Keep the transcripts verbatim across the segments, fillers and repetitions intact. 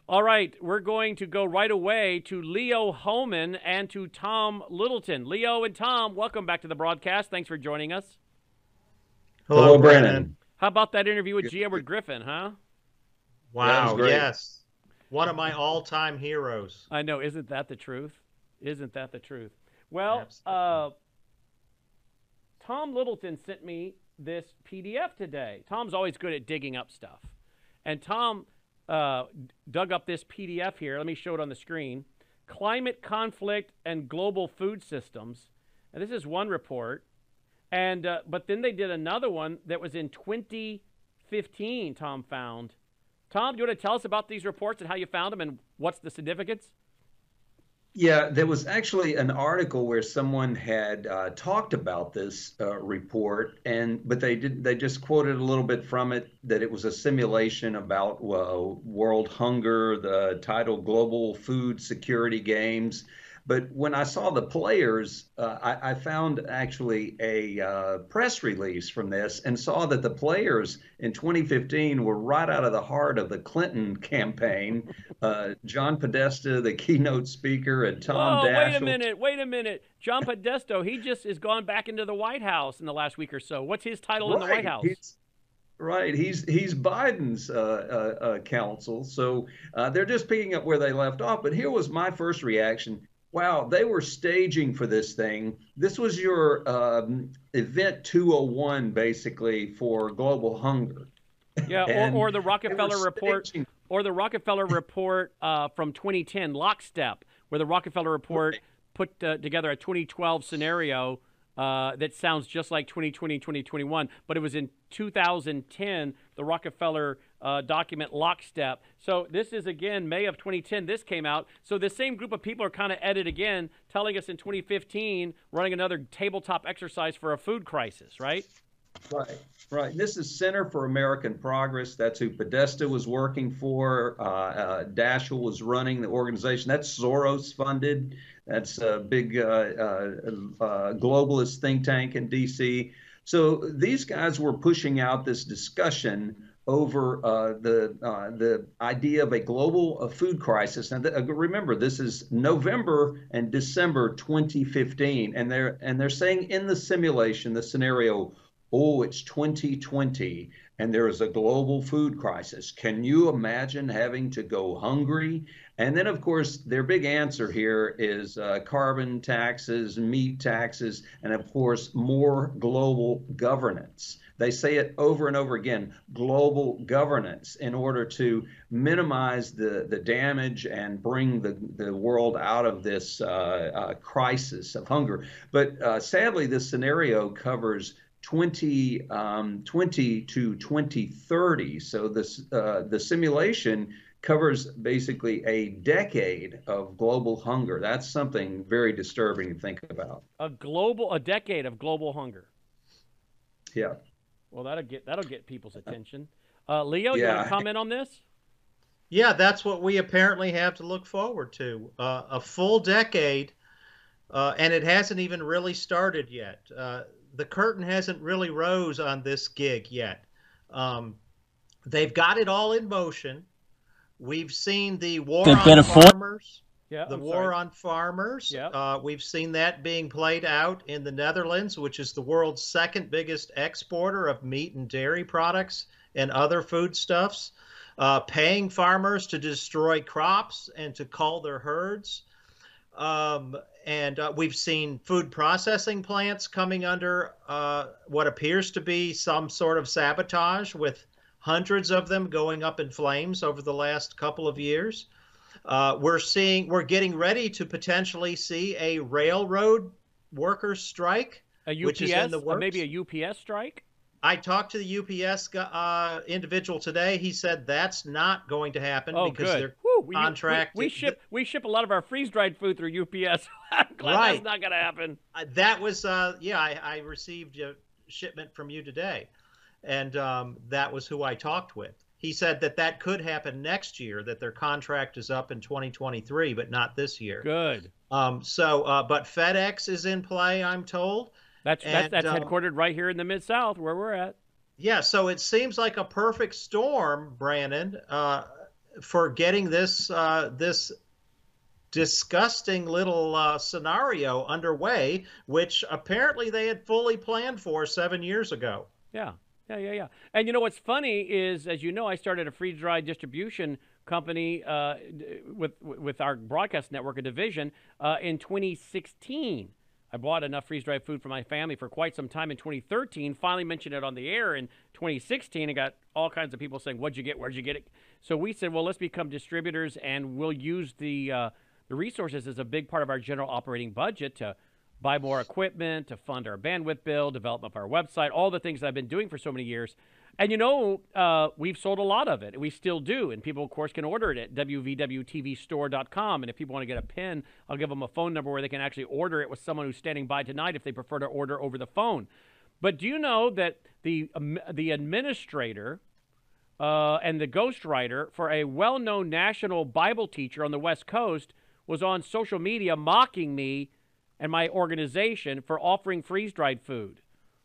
All right, we're going to go right away to Leo Homan and to Tom Littleton. Leo and Tom, welcome back to the broadcast. Thanks for joining us. Hello, Hello, Brandon. Brandon. How about that interview with G. Edward Griffin, huh? That was Wow, great. yes. One of my all-time heroes. I know. Isn't that the truth? Isn't that the truth? Well, Absolutely. uh, Tom Littleton sent me this P D F today. Tom's always good at digging up stuff. And Tom uh, dug up this P D F here. Let me show it on the screen. Climate Conflict and Global Food Systems. And this is one report. And uh, but then they did another one that was in twenty fifteen, Tom found. Tom, do you want to tell us about these reports and how you found them and what's the significance? Yeah, there was actually an article where someone had uh, talked about this uh, report, and but they did they just quoted a little bit from it that it was a simulation about uh, world hunger, the title Global Food Security Games. But when I saw the players, uh, I, I found actually a uh, press release from this and saw that the players in twenty fifteen were right out of the heart of the Clinton campaign. Uh, John Podesta, the keynote speaker, and Tom Whoa, wait a Daschle. minute, wait a minute. John Podesto, he just has gone back into the White House in the last week or so. What's his title in the White Right, House? he's right. He's he's Biden's uh, uh, uh, counsel, so uh, they're just picking up where they left off. But here was my first reaction. Wow, they were staging for this thing. This was your um, event two oh one, basically, for global hunger. Yeah, And or, or the they were Rockefeller report, staging. or the Rockefeller report uh, from twenty ten, Lockstep, where the Rockefeller report put uh, together a twenty twelve scenario uh, that sounds just like twenty twenty, twenty twenty-one, but it was in two thousand ten, the Rockefeller uh, document Lockstep. So this is, again, May of twenty ten, this came out. So the same group of people are kind of at it again, telling us in twenty fifteen, running another tabletop exercise for a food crisis, right? Right, right. This is Center for American Progress. That's who Podesta was working for. Uh, uh, Daschle was running the organization. That's Soros funded. That's a big uh, uh, uh, globalist think tank in D C. So these guys were pushing out this discussion over uh, the uh, the idea of a global uh, food crisis. And th- remember, this is November and December twenty fifteen, and they're and they're saying in the simulation, the scenario, oh, it's twenty twenty and there is a global food crisis. Can you imagine having to go hungry? And then, of course, their big answer here is uh, carbon taxes, meat taxes, and of course, more global governance. They say it over and over again, global governance, in order to minimize the, the damage and bring the, the world out of this uh, uh, crisis of hunger. But uh, sadly, this scenario covers twenty twenty to twenty thirty. So this uh, the simulation covers basically a decade of global hunger. That's something very disturbing to think about. A global, a decade of global hunger. Yeah. Well, that'll get that'll get people's attention. Uh, Leo, you want Yeah. to comment on this? Yeah, that's what we apparently have to look forward to. Uh, a full decade, uh, and it hasn't even really started yet. Uh, the curtain hasn't really rose on this gig yet. Um, they've got it all in motion. We've seen the war They've on been a for- farmers. Yeah, The I'm war sorry. on farmers. Yeah. Uh, we've seen that being played out in the Netherlands, which is the world's second biggest exporter of meat and dairy products and other foodstuffs, uh, paying farmers to destroy crops and to cull their herds. Um, and uh, we've seen food processing plants coming under uh, what appears to be some sort of sabotage, with hundreds of them going up in flames over the last couple of years. Uh, we're seeing, we're getting ready to potentially see a railroad workers strike, A which is U P S, in the uh, works. maybe a U P S strike. I talked to the U P S uh, individual today. He said that's not going to happen Oh, because good. their Whew, we, contract. We, we ship we ship a lot of our freeze dried food through U P S. I'm glad Right. that's not going to happen. Uh, that was, uh, yeah, I, I received a shipment from you today, and um, that was who I talked with. He said that that could happen next year, that their contract is up in twenty twenty-three, but not this year. Good. Um, so, uh, but FedEx is in play, I'm told. That's that's, And, that's um, headquartered right here in the Mid South, where we're at. Yeah, so it seems like a perfect storm, Brandon. Uh, for getting this uh, this disgusting little uh, scenario underway, which apparently they had fully planned for seven years ago. Yeah, yeah, yeah, yeah. And you know what's funny is, as you know, I started a freeze-dried distribution company uh, with with our broadcast network, a division, uh, in twenty sixteen. I bought enough freeze-dried food for my family for quite some time in twenty thirteen. Finally mentioned it on the air in twenty sixteen and got all kinds of people saying, "What'd you get? Where'd you get it?" So we said, "Well, let's become distributors, and we'll use the uh, the resources as a big part of our general operating budget to buy more equipment, to fund our bandwidth bill, develop up our website, all the things that I've been doing for so many years." And, you know, uh, we've sold a lot of it. We still do. And people, of course, can order it at w v w t v store dot com. And if people want to get a pin, I'll give them a phone number where they can actually order it with someone who's standing by tonight if they prefer to order over the phone. But do you know that the, um, the administrator uh, and the ghostwriter for a well-known national Bible teacher on the West Coast was on social media mocking me and my organization for offering freeze-dried food?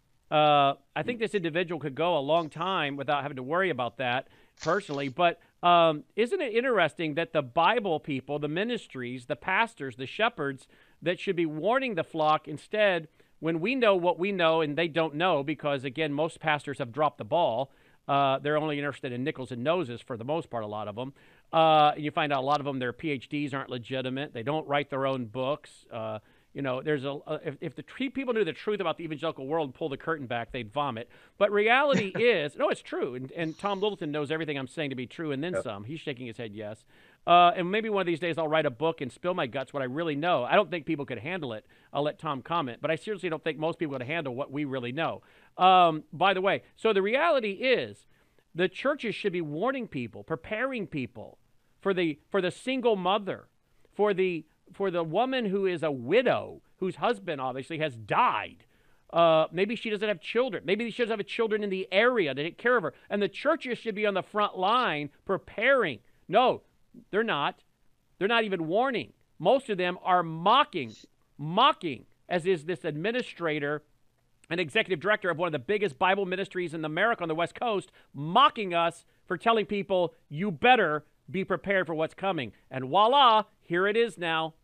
Uh, I think this individual could go a long time without having to worry about that personally. But um, isn't it interesting that the Bible people, the ministries, the pastors, the shepherds that should be warning the flock instead, when we know what we know and they don't know, because, again, most pastors have dropped the ball. Uh, they're only interested in nickels and noses for the most part, a lot of them. Uh, and you find out a lot of them, their P H Ds aren't legitimate. They don't write their own books. Uh, You know, there's a, a if, if the tr- people knew the truth about the evangelical world and pull the curtain back, they'd vomit. But reality is, no, it's true. And, and Tom Littleton knows everything I'm saying to be true and then Yep. some. He's shaking his head yes. Uh, and maybe one of these days I'll write a book and spill my guts, what I really know. I don't think people could handle it. I'll let Tom comment. But I seriously don't think most people could handle what we really know. Um, by the way, so the reality is the churches should be warning people, preparing people for the for the single mother, for the for the woman who is a widow, whose husband obviously has died. Uh, maybe she doesn't have children. Maybe she doesn't have children in the area to take care of her. And the churches should be on the front line preparing. No, they're not. They're not even warning. Most of them are mocking, mocking, as is this administrator and executive director of one of the biggest Bible ministries in America on the West Coast, mocking us for telling people, you better be prepared for what's coming. And voila, here it is now.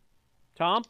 Tom?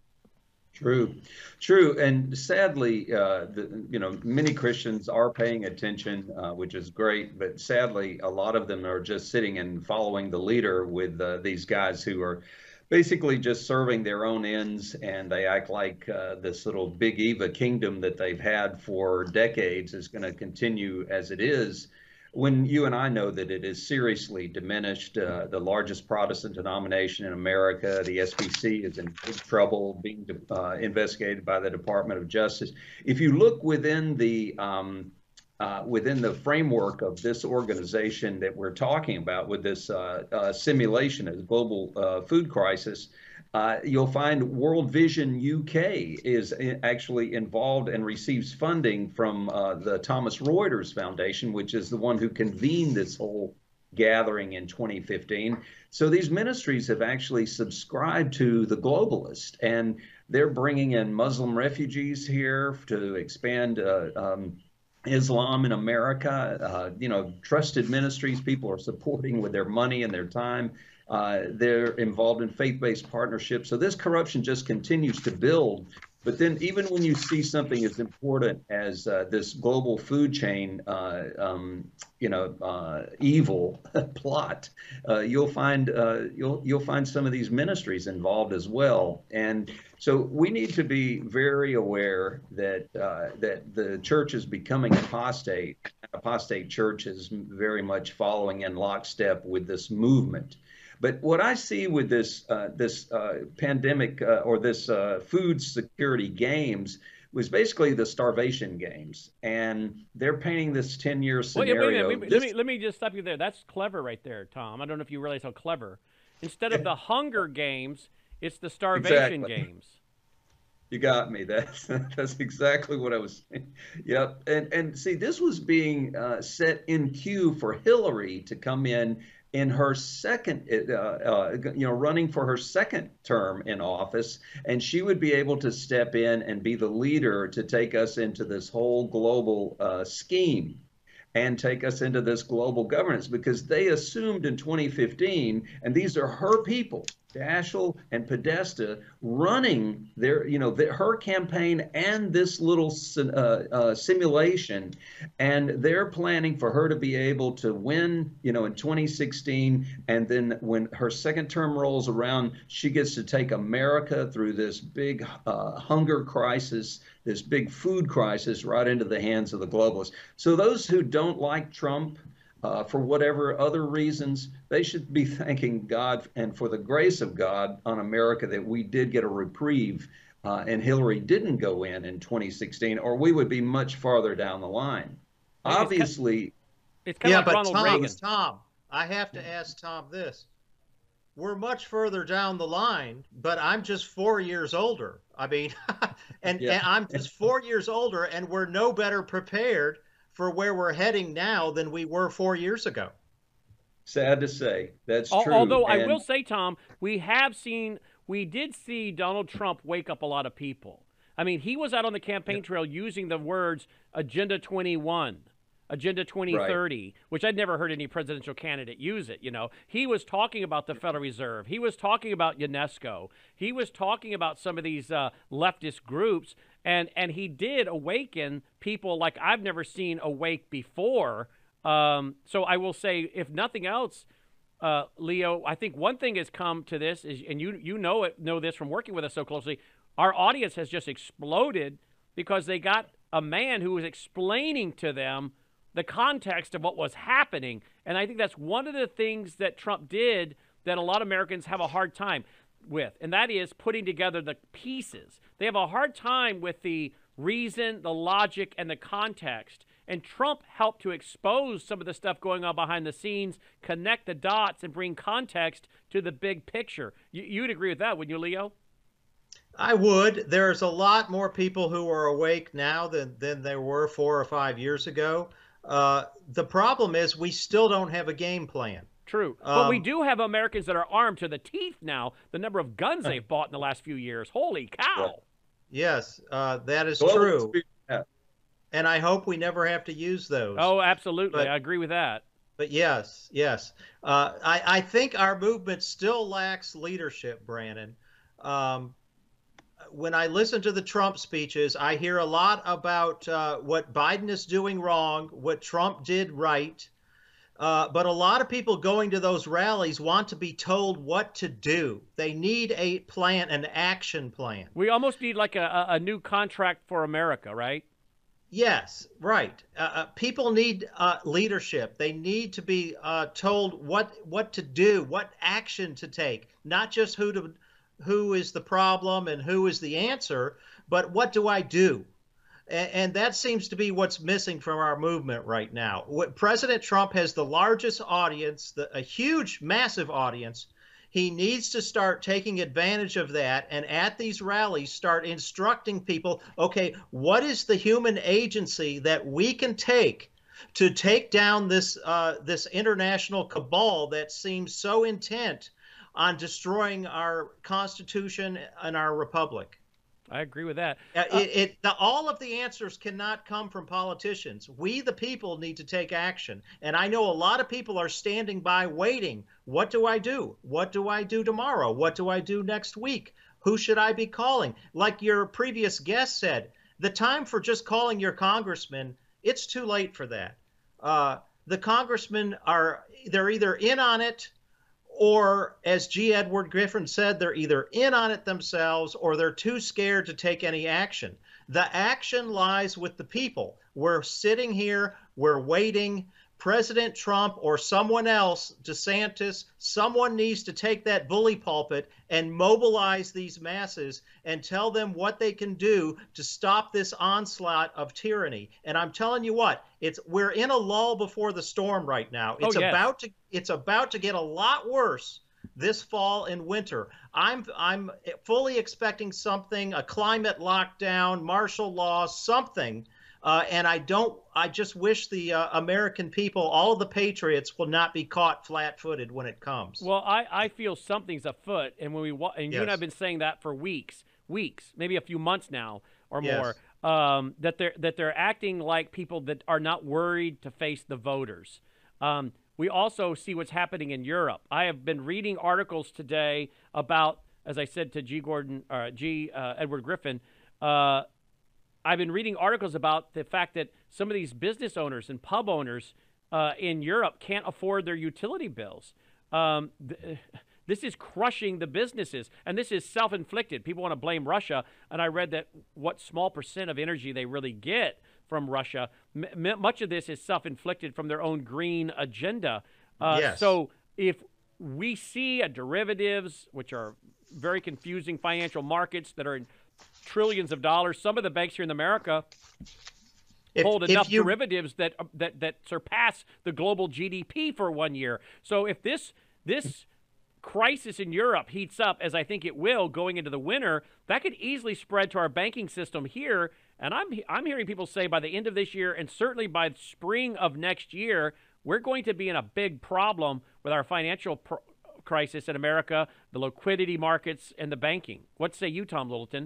True, true, and sadly, uh, the, you know, many Christians are paying attention, uh, which is great. But sadly, a lot of them are just sitting and following the leader with uh, these guys who are basically just serving their own ends, and they act like uh, this little Big Eva kingdom that they've had for decades is going to continue as it is, when you and I know that it is seriously diminished. Uh, the largest Protestant denomination in America, the S B C, is in big trouble, being uh, investigated by the Department of Justice. If you look within the um, uh, within the framework of this organization that we're talking about, with this uh, uh, simulation of the global uh, food crisis, Uh, you'll find World Vision U K is actually involved and receives funding from uh, the Thomas Reuters Foundation, which is the one who convened this whole gathering in twenty fifteen. So these ministries have actually subscribed to the globalist, and they're bringing in Muslim refugees here to expand uh, um, Islam in America. Uh, you know, trusted ministries people are supporting with their money and their time. Uh, they're involved in faith-based partnerships. So this corruption just continues to build. But then even when you see something as important as uh, this global food chain, uh, um, you know, uh, evil plot, uh, you'll find uh, you'll you'll find some of these ministries involved as well. And so we need to be very aware that uh, that the church is becoming apostate. Apostate church is very much following in lockstep with this movement. But what I see with this uh, this uh, pandemic uh, or this uh, food security games was basically the starvation games, and they're painting this ten-year scenario. Well, yeah, wait a minute. Let me let me just stop you there. That's clever right there, Tom. I don't know if you realize how clever. Instead of the Hunger Games, it's the starvation Exactly. games. You got me. That's that's exactly what I was saying. Yep. And and see, this was being uh, set in queue for Hillary to come in in her second, uh, uh, you know, running for her second term in office, and she would be able to step in and be the leader to take us into this whole global uh, scheme. and take us into this global governance, because they assumed in twenty fifteen, and these are her people, Daschle and Podesta, running their, you know, the, her campaign and this little uh, uh, simulation, and they're planning for her to be able to win, you know, in twenty sixteen, and then when her second term rolls around, she gets to take America through this big uh, hunger crisis, this big food crisis, right into the hands of the globalists. So those who don't like Trump, Uh, for whatever other reasons, they should be thanking God and for the grace of God on America that we did get a reprieve uh, and Hillary didn't go in in twenty sixteen, or we would be much farther down the line. It's Obviously. Kind, it's kind yeah, of like but Ronald Tom, Reagan. Tom, I have to ask Tom this. We're much further down the line, but I'm just four years older. I mean, and, Yeah. and I'm just four years older, and we're no better prepared for where we're heading now than we were four years ago. Sad to say, that's true. Although and, I will say, Tom, we have seen, we did see Donald Trump wake up a lot of people. I mean, he was out on the campaign trail using the words Agenda twenty-one, Agenda twenty thirty, right, which I'd never heard any presidential candidate use it. You know, he was talking about the Federal Reserve. He was talking about UNESCO. He was talking about some of these uh, leftist groups. And and he did awaken people like I've never seen awake before. Um, so I will say, if nothing else, uh, Leo, I think one thing has come to this is, and you you know it know this from working with us so closely, our audience has just exploded because they got a man who was explaining to them the context of what was happening. And I think that's one of the things that Trump did that a lot of Americans have a hard time with, and that is putting together the pieces. They have a hard time with the reason, the logic, and the context. And Trump helped to expose some of the stuff going on behind the scenes, connect the dots, and bring context to the big picture. You, you'd agree with that, wouldn't you, Leo? I would. There's a lot more people who are awake now than, than there were four or five years ago. Uh, the problem is we still don't have a game plan. True. Um, but we do have Americans that are armed to the teeth now, the number of guns they've bought in the last few years. Holy cow. Yes, uh, that is Well, true. Yeah. And I hope we never have to use those. Oh, absolutely. But, I agree with that. But yes, yes. Uh, I, I think our movement still lacks leadership, Brandon. Um, when I listen to the Trump speeches, I hear a lot about uh, what Biden is doing wrong, what Trump did right. Uh, but a lot of people going to those rallies want to be told what to do. They need a plan, an action plan. We almost need like a, a new contract for America, right? Yes, right. Uh, uh, people need uh, leadership. They need to be uh, told what what to do, what action to take, not just who to, who is the problem and who is the answer, but what do I do? And that seems to be what's missing from our movement right now. President Trump has the largest audience, the, a huge, massive audience. He needs to start taking advantage of that, and at these rallies start instructing people, okay, what is the human agency that we can take to take down this uh, this international cabal that seems so intent on destroying our Constitution and our republic? I agree with that. Uh, it, it the, all of the answers cannot come from politicians. We, the people, need to take action. And I know a lot of people are standing by waiting. What do I do? What do I do tomorrow? What do I do next week? Who should I be calling? Like your previous guest said, the time for just calling your congressman, it's too late for that. Uh, the congressmen are, they're either in on it, or, as G. Edward Griffin said, they're either in on it themselves or they're too scared to take any action. The action lies with the people. We're sitting here, we're waiting. President Trump or someone else, DeSantis, someone needs to take that bully pulpit and mobilize these masses and tell them what they can do to stop this onslaught of tyranny. And I'm telling you what, it's we're in a lull before the storm right now. It's oh, yes. about to it's about to get a lot worse this fall and winter. I'm I'm fully expecting something, a climate lockdown, martial law, something. Uh, and I don't. I just wish the uh, American people, all of the patriots, will not be caught flat-footed when it comes. Well, I, I feel something's afoot, and when we and you yes. and I've been saying that for weeks, weeks, maybe a few months now or yes. more. um, that they're that they're acting like people that are not worried to face the voters. Um, we also see what's happening in Europe. I have been reading articles today about, as I said to G. Gordon, uh, G. Uh, Edward Griffin. Uh, I've been reading articles about the fact that some of these business owners and pub owners uh, in Europe can't afford their utility bills. Um, th- this is crushing the businesses, and this is self-inflicted. People want to blame Russia, and I read that what small percent of energy they really get from Russia, m- much of this is self-inflicted from their own green agenda. Uh, yes. So if we see a derivatives, which are very confusing financial markets that are in trillions of dollars, some of the banks here in America if, hold enough you... derivatives that that that surpass the global G D P for one year. So if this this crisis in Europe heats up, as I think it will going into the winter, that could easily spread to our banking system here. And I'm I'm hearing people say by the end of this year, and certainly by spring of next year, we're going to be in a big problem with our financial pro- crisis in America, the liquidity markets, and the banking. What say you, Tom Littleton?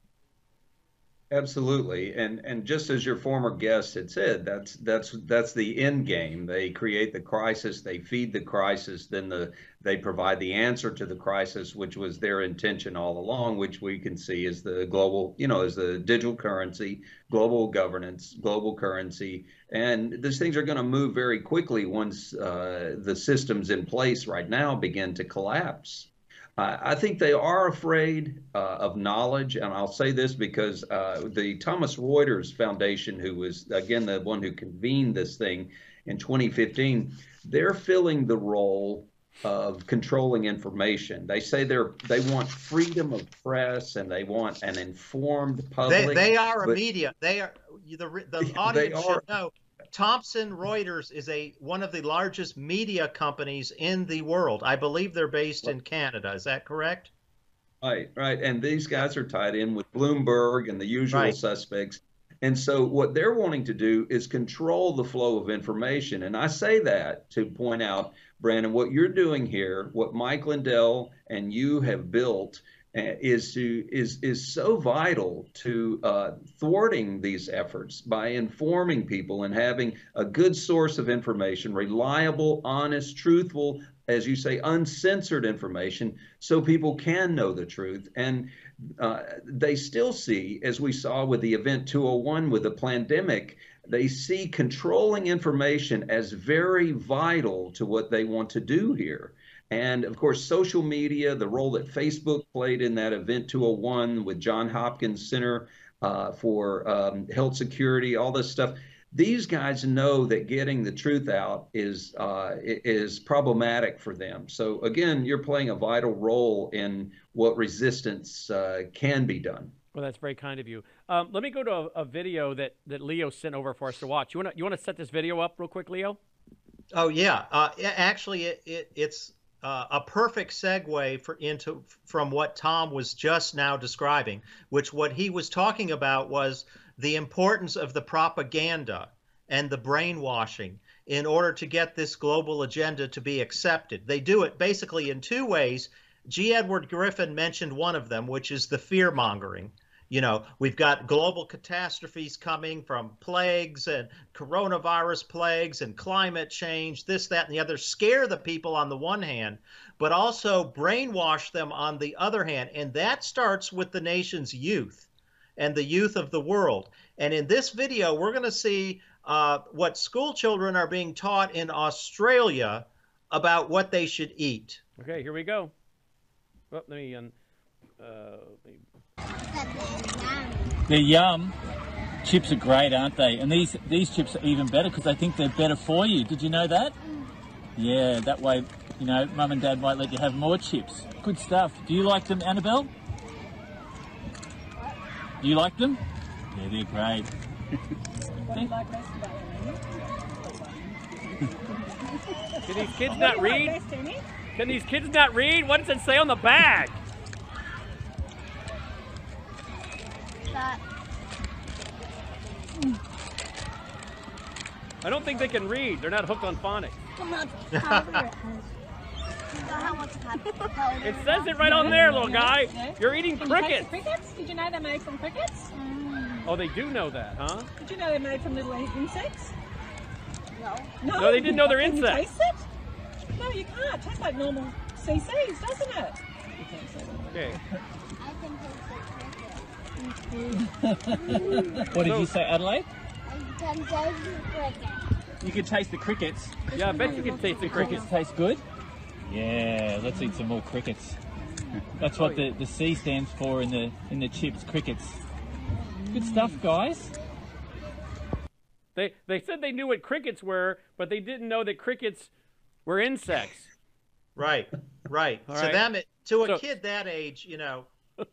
Absolutely, and and just as your former guest had said, that's that's that's the end game. They create the crisis, they feed the crisis, then the they provide the answer to the crisis, which was their intention all along, which we can see as the global, you know, as the digital currency, global governance, global currency, and these things are going to move very quickly once uh, the systems in place right now begin to collapse. Uh, I think they are afraid uh, of knowledge, and I'll say this because uh, the Thomson Reuters Foundation, who was, again, the one who convened this thing in twenty fifteen, they're filling the role of controlling information. They say they're they want freedom of press and they want an informed public. They, they are a media. They are the the audience are, should know. Thomson Reuters is a one of the largest media companies in the world. I believe they're based in Canada. Is that correct? Right, right. And these guys are tied in with Bloomberg and the usual right. suspects. And so what they're wanting to do is control the flow of information. And I say that to point out, Brandon, what you're doing here, what Mike Lindell and you have built is to is is so vital to uh, thwarting these efforts by informing people and having a good source of information, reliable, honest, truthful, as you say, uncensored information, so people can know the truth. And uh, they still see, as we saw with the Event two oh one with the pandemic, they see controlling information as very vital to what they want to do here. And of course, social media, the role that Facebook played in that Event two oh one with John Hopkins Center uh, for um, Health Security, all this stuff. These guys know that getting the truth out is uh, is problematic for them. So again, you're playing a vital role in what resistance uh, can be done. Well, that's very kind of you. Um, let me go to a, a video that, that Leo sent over for us to watch. You want to you want to set this video up real quick, Leo? Oh yeah, uh, actually, it, it, it's. Uh, a perfect segue for into from what Tom was just now describing, which what he was talking about was the importance of the propaganda and the brainwashing in order to get this global agenda to be accepted. They do it basically in two ways. G. Edward Griffin mentioned one of them, which is the fear-mongering. You know, we've got global catastrophes coming from plagues and coronavirus plagues and climate change, this, that, and the other. Scare the people on the one hand, but also brainwash them on the other hand. And that starts with the nation's youth and the youth of the world. And in this video, we're going to see uh, what school children are being taught in Australia about what they should eat. Okay, here we go. Well, let me... Um, uh, let me... They're yum. Chips are great, aren't they? And these these chips are even better because they think they're better for you. Did you know that? Yeah, that way, you know, Mum and Dad might let you have more chips. Good stuff. Do you like them, Annabelle? Do you like them? Yeah, they're great. What do you like best about them? Can these kids not What do you read? like best, Amy? Can these kids not read? What does it say on the bag? That. I don't think they can read. They're not hooked on phonics. Come on, however it has. It says it right on there, little guy. Yeah. You're eating Can you taste crickets. the crickets? Did you know they're made from crickets? Mm. Oh, they do know that, huh? Did you know they're made from little insects? No. No. No, they didn't know they're Can you insects. taste it? No, you can't. It tastes like normal C Cs, doesn't it? You can't say that. Okay. I can taste the cricket. What did So- you say, Adelaide? I can taste the cricket. You could taste the crickets. Yeah, I bet you can taste the crickets. Crickets taste good? Yeah, let's eat some more crickets. That's what the, the C stands for in the in the chips, crickets. Good stuff, guys. They they said they knew what crickets were, but they didn't know that crickets were insects. Right, right. All so right. them, to a So- kid that age, you know,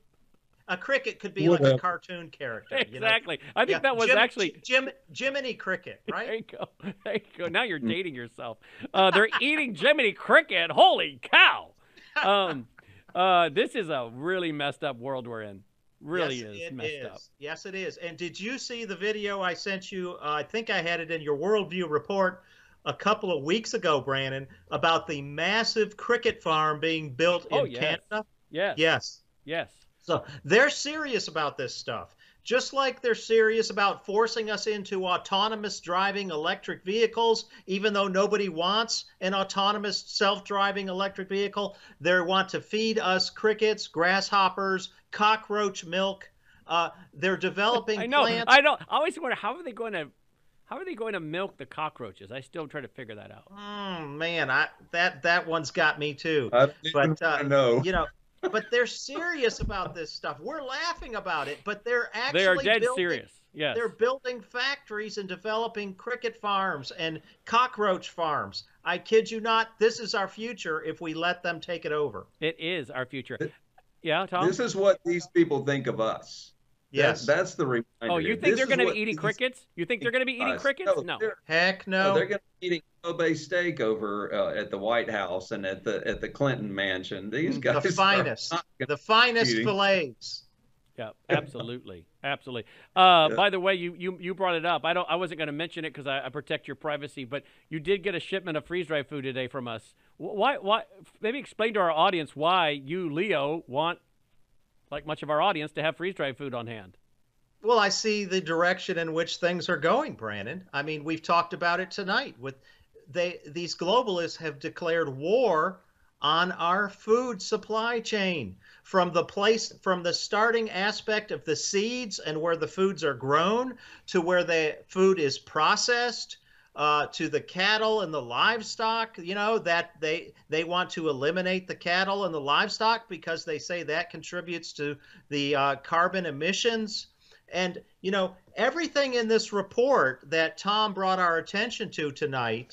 a cricket could be like a cartoon character. You know? Exactly. I think Yeah, that was Jim, actually. Jim Jiminy Cricket, There right? you go. There you go. Now you're dating yourself. Uh, they're eating Jiminy Cricket. Holy cow! Um, uh, this is a really messed up world we're in. Really yes, is it messed is. up. Yes, it is. And did you see the video I sent you? Uh, I think I had it in your Worldview report a couple of weeks ago, Brandon, about the massive cricket farm being built Oh, in yes. Canada. Yes. Yes. Yes. So they're serious about this stuff. Just like they're serious about forcing us into autonomous driving electric vehicles, even though nobody wants an autonomous self-driving electric vehicle, they want to feed us crickets, grasshoppers, cockroach milk. Uh, they're developing I know. plants. I know. I always wonder how are they going to, how are they going to milk the cockroaches? I still try to figure that out. Mm, man, I that that one's got me too. I don't even But uh, wanna know. you know, but they're serious about this stuff. We're laughing about it, but they're actually They are dead building, serious. Yes. They're building factories and developing cricket farms and cockroach farms. I kid you not. This is our future if we let them take it over. It is our future. Yeah, Tom. This is what these people think of us. Yes. That, that's the reminder. Oh, you think This they're is going to what be eating these crickets? You think they're going to be eating us. crickets? No, No. they're- Heck No, no. they're going to be eating Kobe steak over uh, at the White House and at the at the Clinton mansion. These the guys are finest, not gonna the finest eating. fillets. Yeah, absolutely, absolutely. Uh, Yeah. By the way, you, you you brought it up. I don't. I wasn't going to mention it because I, I protect your privacy. But you did get a shipment of freeze dried food today from us. Wh- Why? Why? Maybe explain to our audience why you, Leo, want, like much of our audience, to have freeze dried food on hand. Well, I see the direction in which things are going, Brandon. I mean, we've talked about it tonight. With they, these globalists have declared war on our food supply chain, from the place, from the starting aspect of the seeds and where the foods are grown, to where the food is processed, uh, to the cattle and the livestock. You know that they they want to eliminate the cattle and the livestock because they say that contributes to the uh, carbon emissions. And, you know, everything in this report that Tom brought our attention to tonight,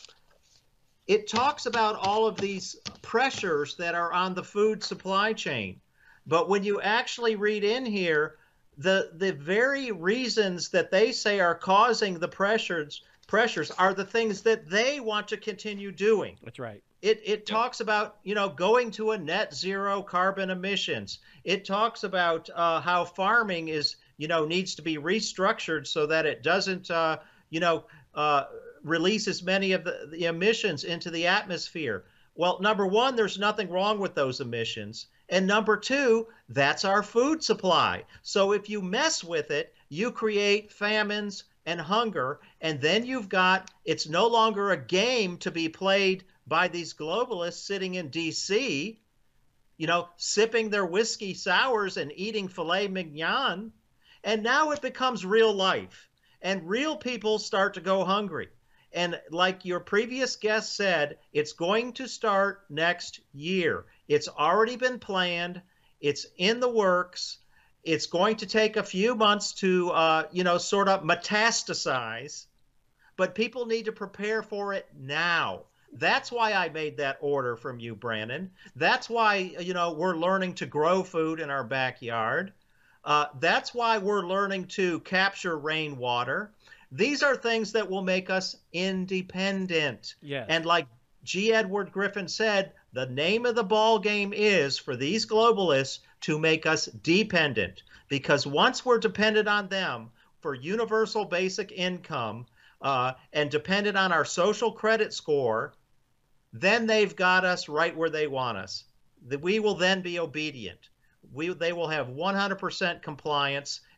it talks about all of these pressures that are on the food supply chain. But when you actually read in here, the the very reasons that they say are causing the pressures pressures are the things that they want to continue doing. That's right. It it talks about, you know, going to a net zero carbon emissions. It talks about uh, how farming is, you know, needs to be restructured so that it doesn't, uh, you know, uh, release as many of the, the emissions into the atmosphere. Well, number one, there's nothing wrong with those emissions. And number two, that's our food supply. So if you mess with it, you create famines and hunger. And then you've got, it's no longer a game to be played by these globalists sitting in D C, you know, sipping their whiskey sours and eating filet mignon. And now it becomes real life. And real people start to go hungry. And like your previous guest said, it's going to start next year. It's already been planned. It's in the works. It's going to take a few months to, uh, you know, sort of metastasize. But people need to prepare for it now. That's why I made that order from you, Brandon. That's why, you know, we're learning to grow food in our backyard. Uh, that's why we're learning to capture rainwater. These are things that will make us independent. Yes. And like G. Edward Griffin said, the name of the ball game is for these globalists to make us dependent. Because once we're dependent on them for universal basic income uh, and dependent on our social credit score, then they've got us right where they want us. We will then be obedient. We, they will have one hundred percent compliance,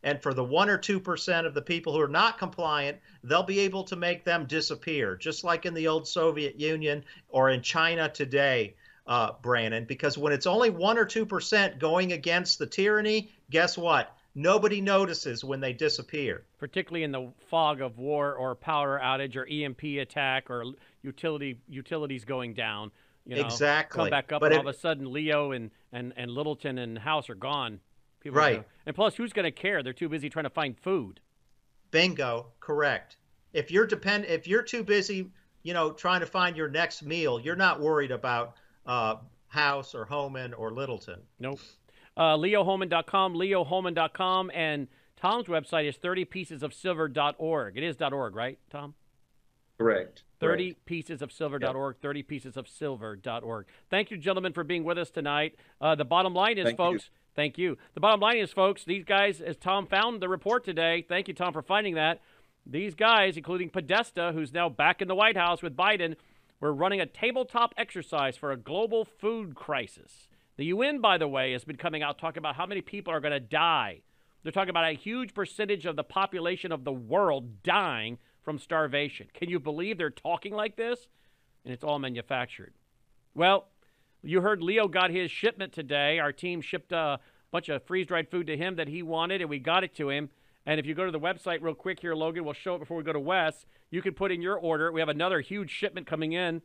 And for the one or two percent of the people who are not compliant, they'll be able to make them disappear, just like in the old Soviet Union or in China today, uh, Brannon. Because when it's only one or two percent going against the tyranny, guess what? Nobody notices when they disappear. Particularly in the fog of war or power outage or E M P attack or utility utilities going down. You know, exactly. Come back up, but and it, all of a sudden, Leo and, and, and Littleton and House are gone. People right. Are gonna, and plus, who's going to care? They're too busy trying to find food. Bingo. Correct. If you're depend, if you're too busy, you know, trying to find your next meal, you're not worried about uh, House or Homan or Littleton. Nope. Uh, Leo Homan dot com, Leo Homan dot com, and Tom's website is thirty pieces of silver dot org. It is .org, right, Tom? Correct. thirty pieces of silver dot org, thirty pieces of silver dot org. Thank you, gentlemen, for being with us tonight. Uh, the bottom line is, Thank folks, you. thank you. The bottom line is, folks, these guys, as Tom found the report today, thank you, Tom, for finding that. These guys, including Podesta, who's now back in the White House with Biden, were running a tabletop exercise for a global food crisis. The U N, by the way, has been coming out talking about how many people are going to die. They're talking about a huge percentage of the population of the world dying from starvation. Can you believe they're talking like this? And it's all manufactured. Well, you heard Leo got his shipment today. Our team shipped a bunch of freeze-dried food to him that he wanted, and we got it to him. And if you go to the website real quick here, Logan, we'll show it before we go to Wes. You can put in your order. We have another huge shipment coming in.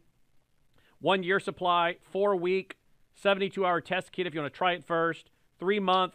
One year supply, four week, seventy-two hour test kit if you want to try it first, three month,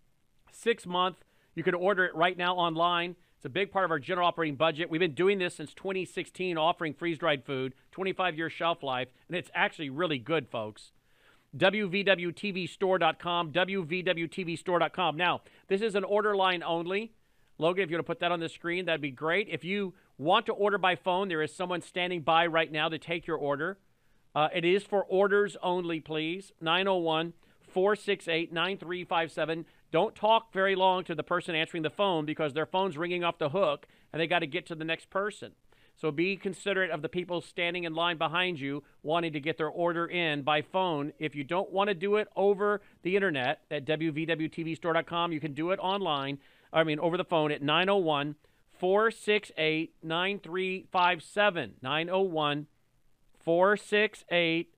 six month. You can order it right now online. It's a big part of our general operating budget. We've been doing this since twenty sixteen, offering freeze-dried food, twenty-five year shelf life, and it's actually really good, folks. W V W T V store dot com, W V W T V store dot com. Now, this is an order line only. Logan, if you want to put that on the screen, that'd be great. If you want to order by phone, there is someone standing by right now to take your order. Uh, it is for orders only, please. nine oh one, four six eight, nine three five seven. Don't talk very long to the person answering the phone because their phone's ringing off the hook and they got to get to the next person. So be considerate of the people standing in line behind you wanting to get their order in by phone. If you don't want to do it over the internet at W V W T V store dot com, you can do it online. I mean, over the phone at nine oh one, four six eight, nine three five seven. nine oh one, four six eight,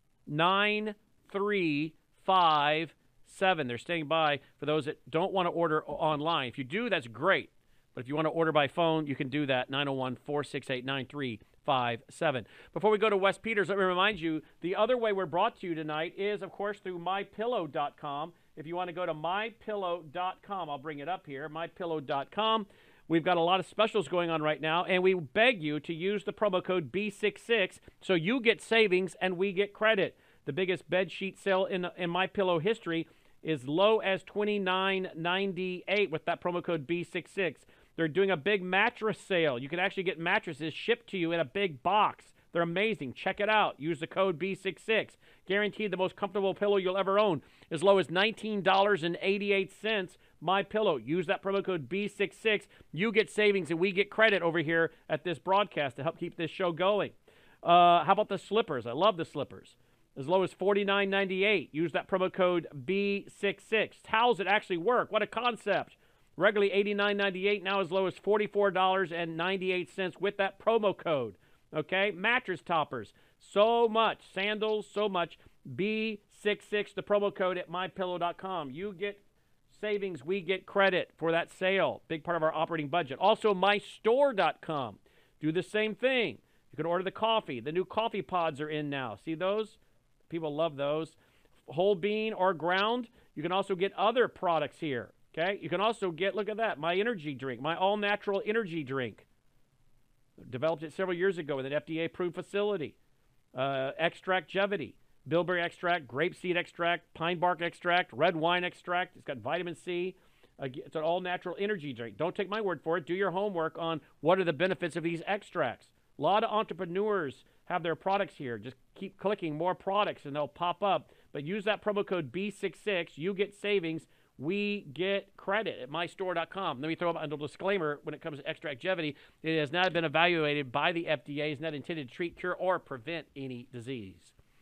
nine three five seven. They're standing by for those that don't want to order online. If you do, that's great. But if you want to order by phone, you can do that, nine oh one, four six eight, nine three five seven. Before we go to Wes Peters, let me remind you, the other way we're brought to you tonight is, of course, through my pillow dot com. If you want to go to my pillow dot com, I'll bring it up here, my pillow dot com. We've got a lot of specials going on right now, and we beg you to use the promo code B sixty-six so you get savings and we get credit. The biggest bed sheet sale in in MyPillow history is low as twenty-nine ninety-eight with that promo code B sixty-six. They're doing a big mattress sale. You can actually get mattresses shipped to you in a big box. They're amazing. Check it out. Use the code B sixty-six. Guaranteed the most comfortable pillow you'll ever own. As low as nineteen eighty-eight. MyPillow. Use that promo code B sixty-six. You get savings and we get credit over here at this broadcast to help keep this show going. Uh, how about the slippers? I love the slippers. As low as forty-nine ninety-eight. Use that promo code B sixty-six. Towels that actually work. What a concept. Regularly eighty-nine ninety-eight, now as low as forty-four ninety-eight with that promo code. Okay? Mattress toppers. So much. Sandals, so much. B sixty-six, the promo code at my pillow dot com. You get savings, we get credit for that sale. Big part of our operating budget. Also, my store dot com. Do the same thing. You can order the coffee. The new coffee pods are in now. See those? People love those. Whole bean or ground. You can also get other products here. Okay? You can also get, look at that, my energy drink, my all-natural energy drink. Developed it several years ago with an F D A-approved facility. Uh, Extractgevity, bilberry extract, grapeseed extract, pine bark extract, red wine extract. It's got vitamin C. Uh, it's an all-natural energy drink. Don't take my word for it. Do your homework on what are the benefits of these extracts. A lot of entrepreneurs have their products here. Just keep clicking more products and they'll pop up. But use that promo code B sixty-six. You get savings. We get credit at my store dot com. Let me throw up a disclaimer when it comes to Extractgevity. It has not been evaluated by the F D A. It's not intended to treat, cure, or prevent any disease.